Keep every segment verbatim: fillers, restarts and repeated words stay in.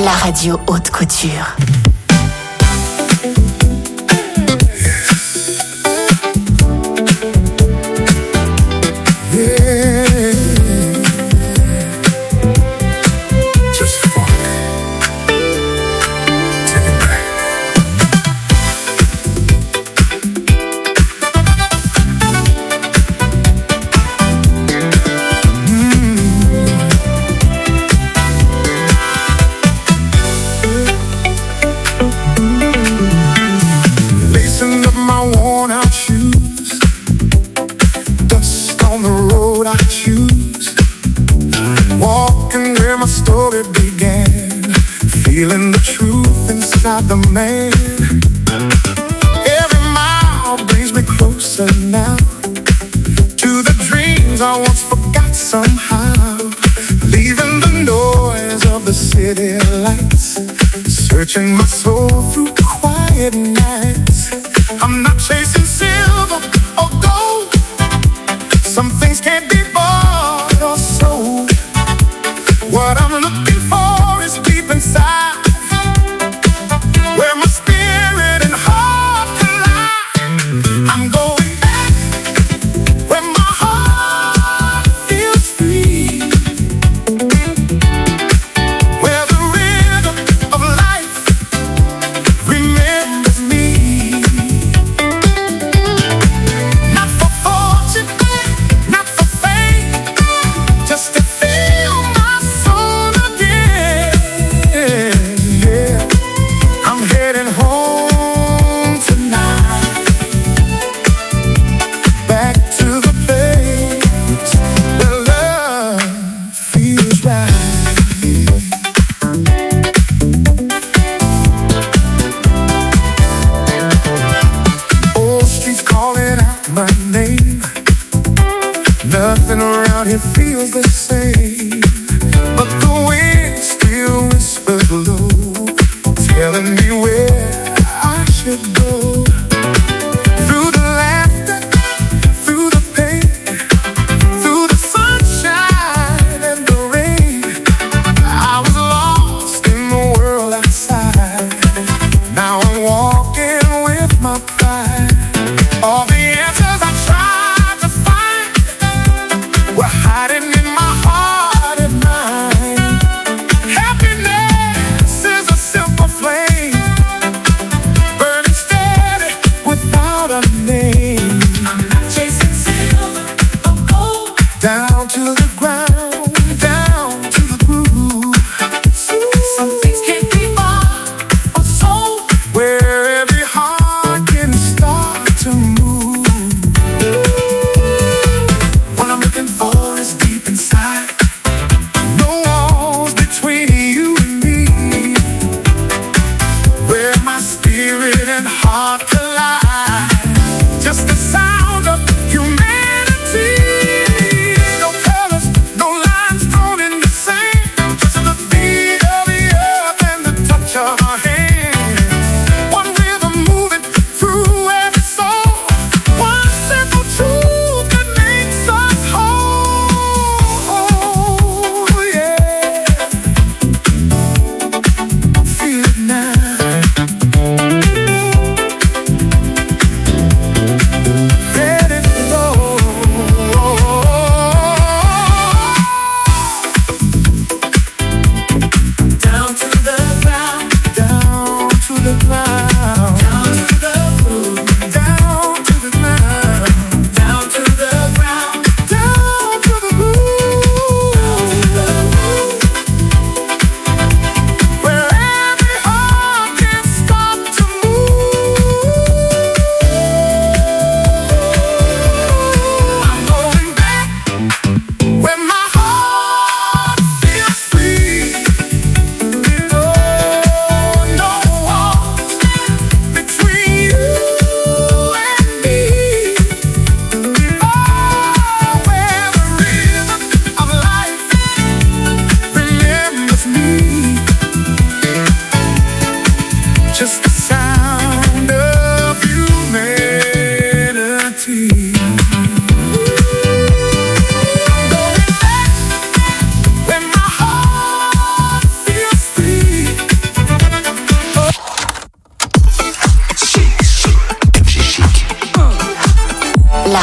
La radio haute couture. Feeling the truth inside the man. Every mile brings me closer now to the dreams I once forgot somehow. Leaving the noise of the city lights, searching my soul through quiet nights. I'm not chasing silver or gold. Some things can't be bought or sold. What I'm looking for is deep inside, where my spirit and heart collide. I'm going back where my heart feels free, where the rhythm of life remembers me. Not for fortune, not for fame, just to feel my soul.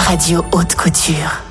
Radio Haute Couture.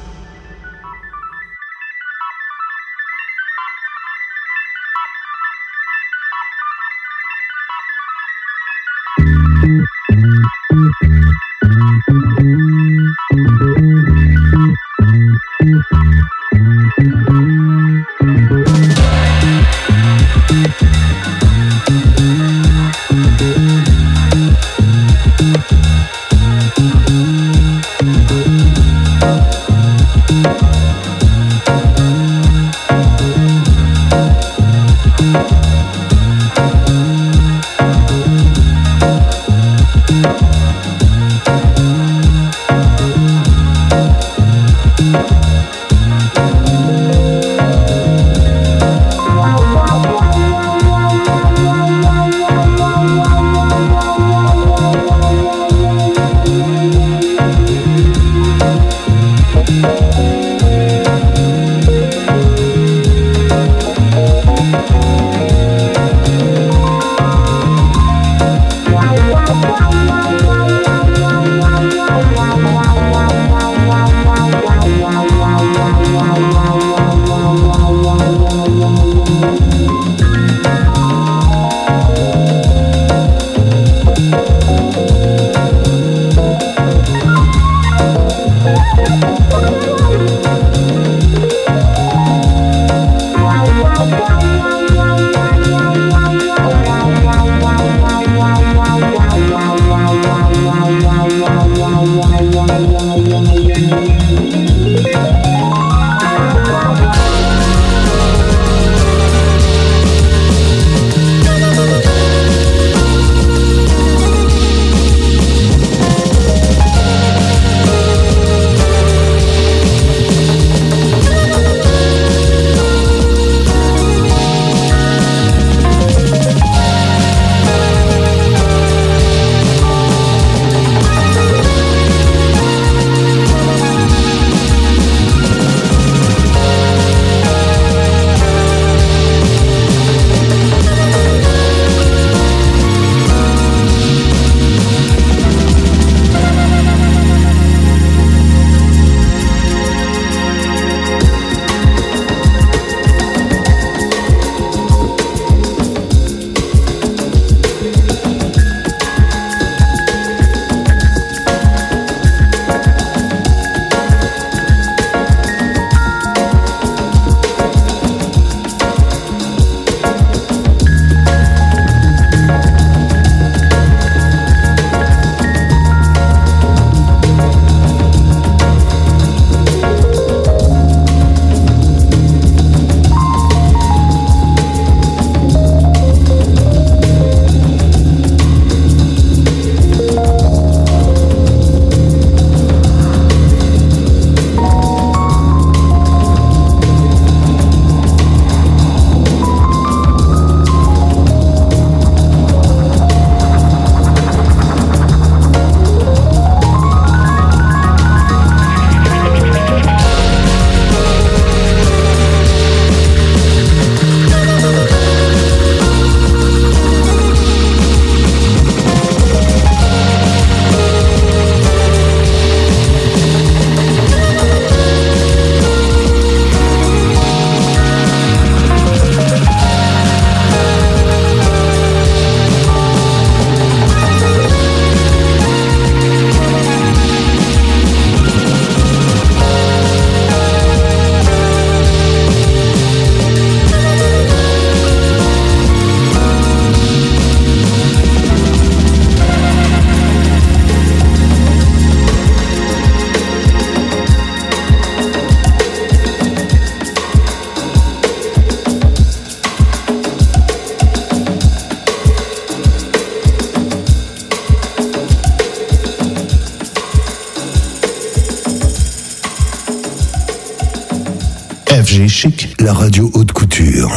F G Chic, la radio haute couture.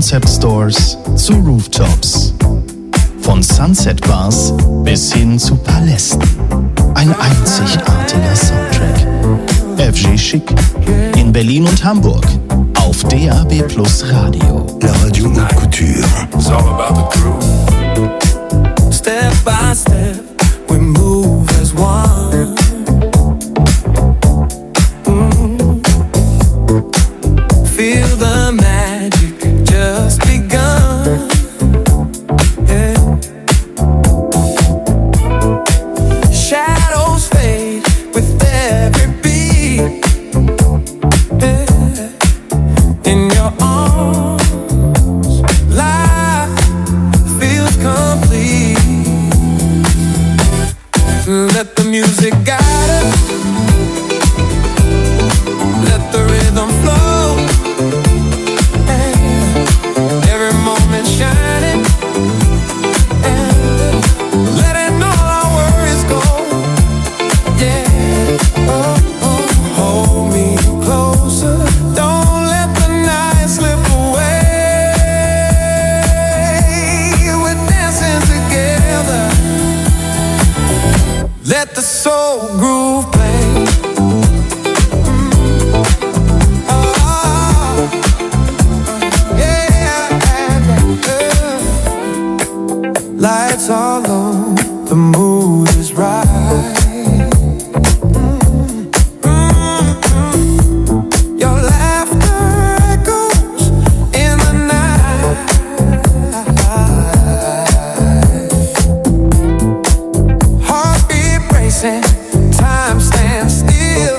Concept Stores zu Rooftops. Von Sunset Bars bis hin zu Palästen. Ein einzigartiger Soundtrack. F G Chic in Berlin und Hamburg auf D A B Plus Radio. La Radio Haute Couture. It's all about the groove. Step by step, we move as one. Mm. Feel the magic just begun. Yeah. Shadows fade with every beat. Yeah. In your arms, life feels complete. Let the music guide us. Let the rhythm flow. And every moment shining. And letting all our worries go. Yeah. Oh, oh. Hold me closer. Don't let the night slip away. We're dancing together. Let the soul groove play. Mm. Oh, yeah, yeah. Lights are low, the mood is right. Mm. Mm-mm. Your laughter echoes in the night. Heartbeat racing, time stands still.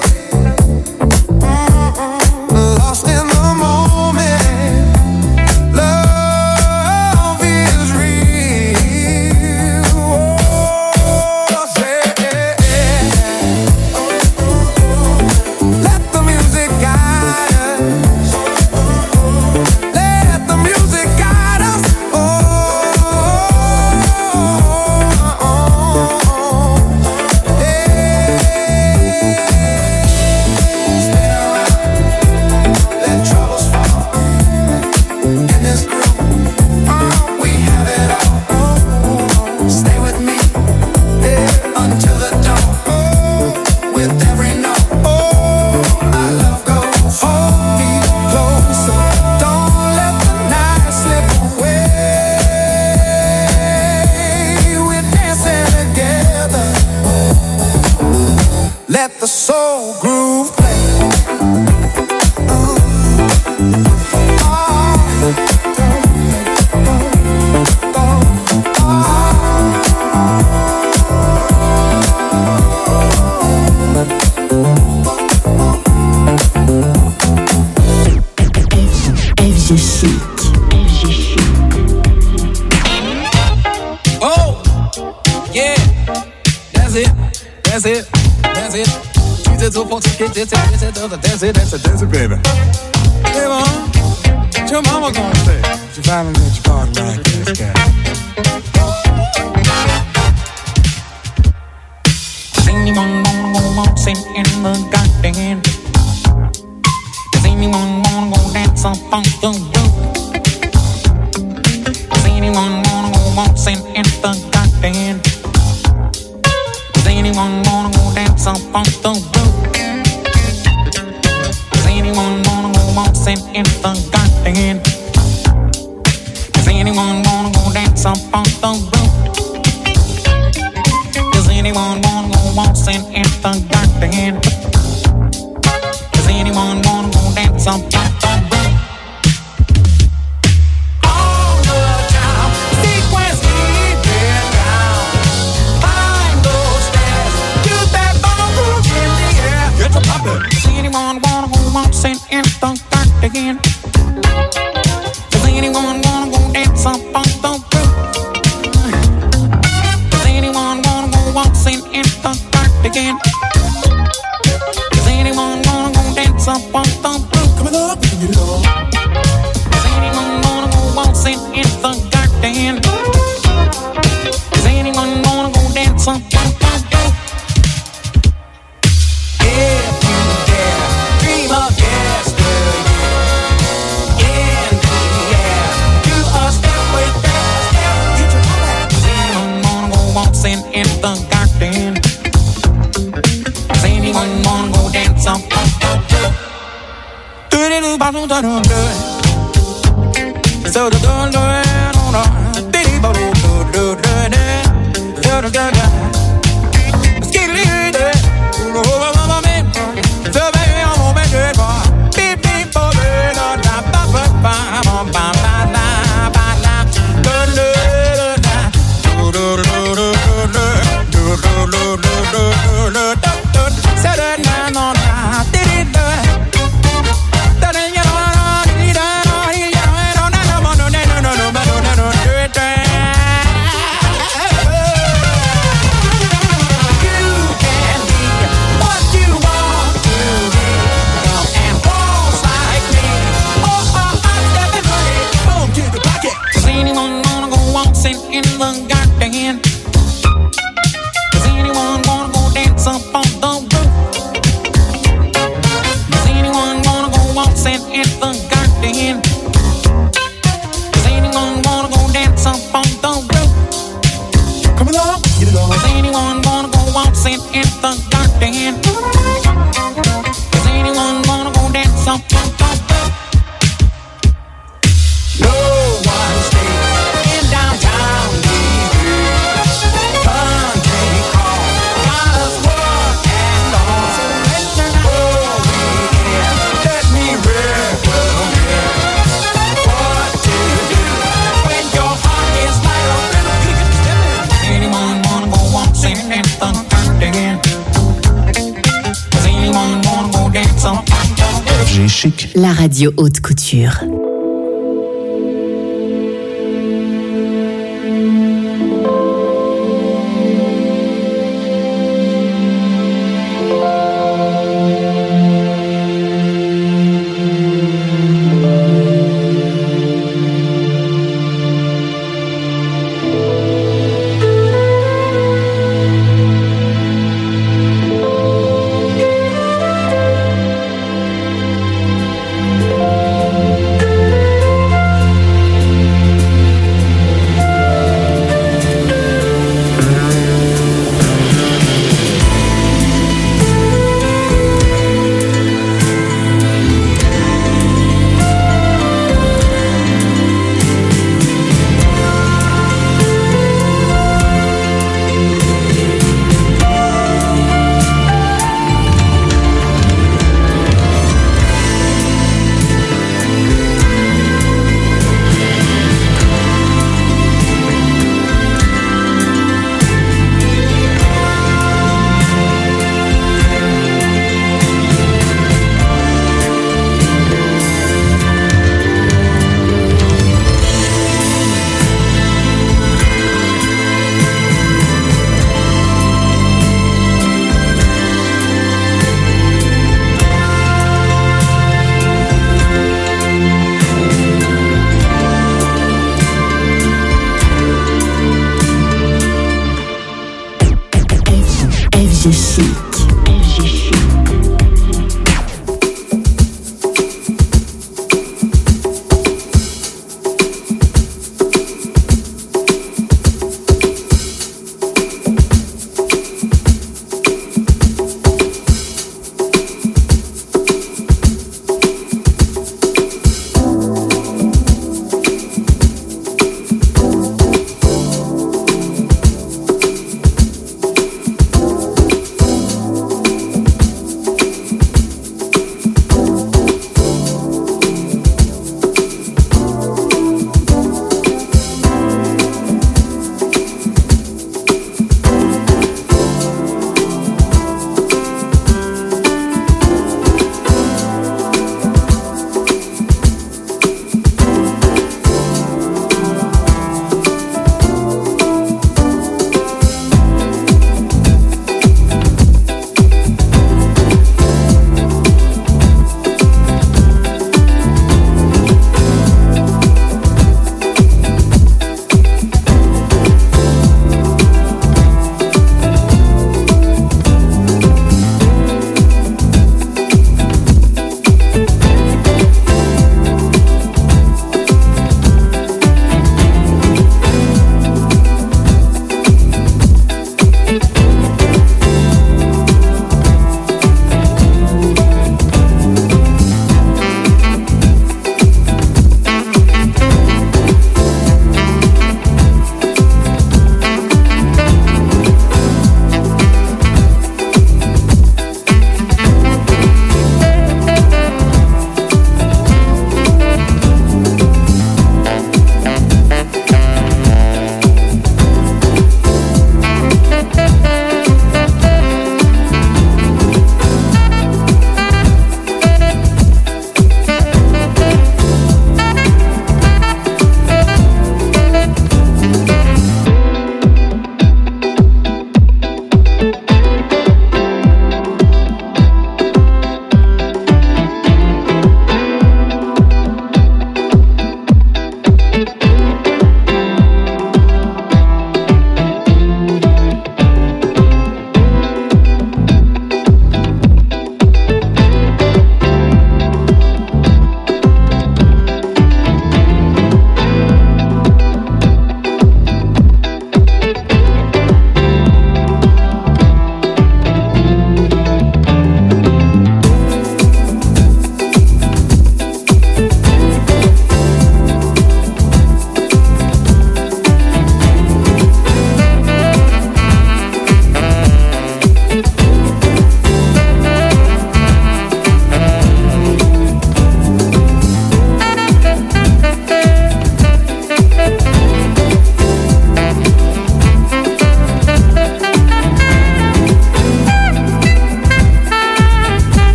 Mm-mm. Lost in the moment. Love is real. Oh, say, let the music guide us. Let the music guide us. Oh, yeah. Stay around, let troubles fall. In this groove, oh, we have it all. Stay with me, yeah, until the dawn. Oh, with every note, oh, our love goes. Hold me closer, don't let the night slip away. We're dancing together. Let the soul groove play. F G Chic. Oh, yeah, that's it, that's it, that's it. Tu t'es trop pour ticket, that's it, that's it, that's it, that's it, baby. Hey, mom, what your mama gonna say? She finally let you party like this guy. Does anyone wanna go waltzing in the garden? Does anyone wanna go dance up on the roof? Does anyone wanna go waltzing in the garden? Does anyone wanna go dance up on the roof? Does anyone wanna go waltzing in the garden? Does anyone wanna go dance up on the roof? Does anyone wanna go waltzing in the garden? Does anyone wanna go dance up on the roof? All the time, sequence keeping down. Find those stairs, get that ball in the air. Get to poppin'. Does anyone wanna go waltzing in the garden? Does anyone wanna go dance up on the roof? Does anyone wanna go waltzing in the garden? Does anyone wanna go dance up on the roof? Coming up, you know. Does anyone wanna go waltzing in the garden? Does anyone wanna go dance up on the roof? If you dare, dream of yesteryear. In the air, the garden. Does anyone wanna go dance up? Do do do do do do do. So do do do do do. Diddy do do do do do do do do. Skidly do. Oh oh oh man. So baby I'm over there boy. Beep beep bo do do da ba ba ba ba ba ba la ba la. Do do do do do do do do do do do do do do. So do na na na. Diddy do. In the garden. Does anyone wanna go dance up on the roof? Does anyone wanna go waltzing in the garden? Does anyone wanna go dance up on the roof? Come along, get it on. Does anyone wanna go waltzing in the garden? Does anyone wanna go dance up on the roof? No one stays in downtown. F G Chic, la radio haute couture. F G Chic. F G Chic.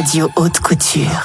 Radio Haute Couture.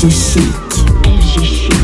F G Chic. F G Chic.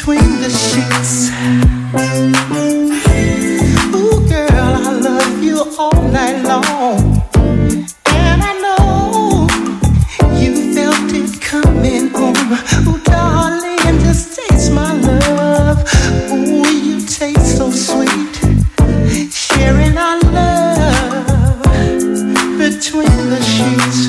between the sheets. Ooh, girl, I love you all night long. And I know you felt it coming on. Ooh, darling, just taste my love. Ooh, you taste so sweet. Sharing our love between the sheets.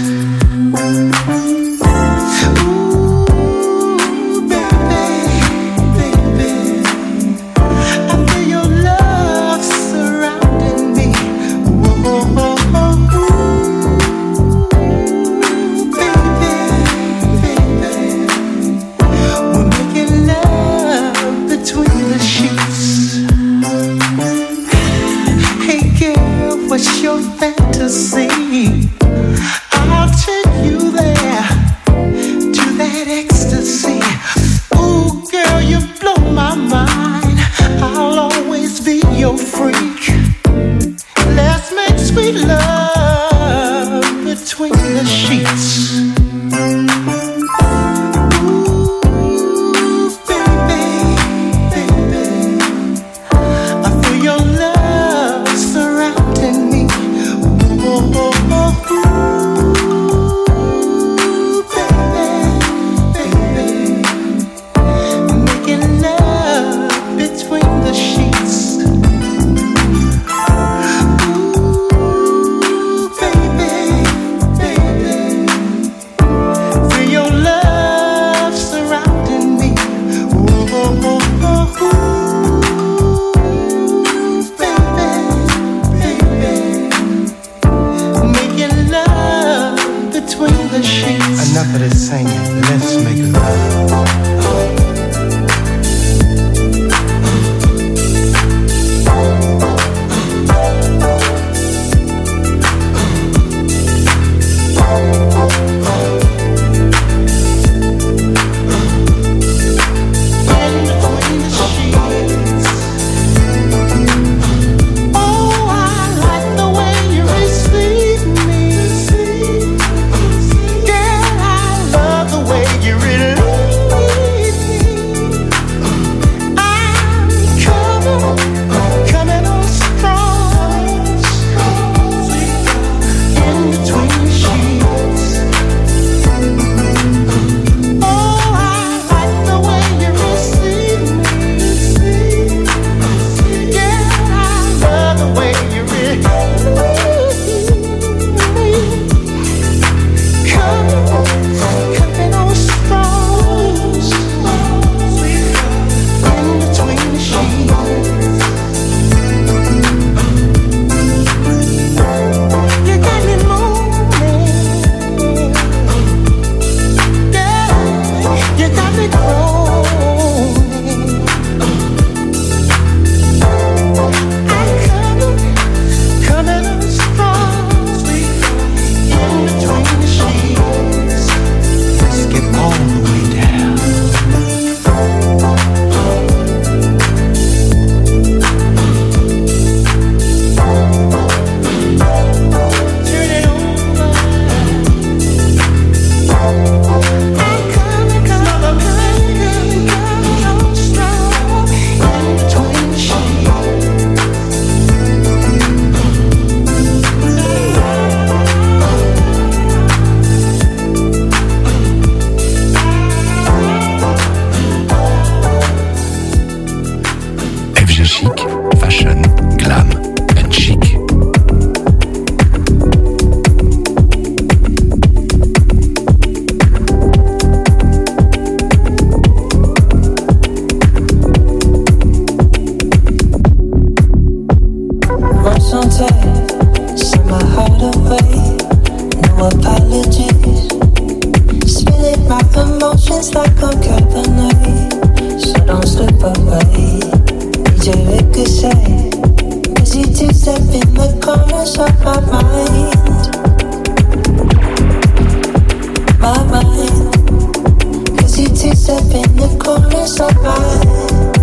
Step in the corner, so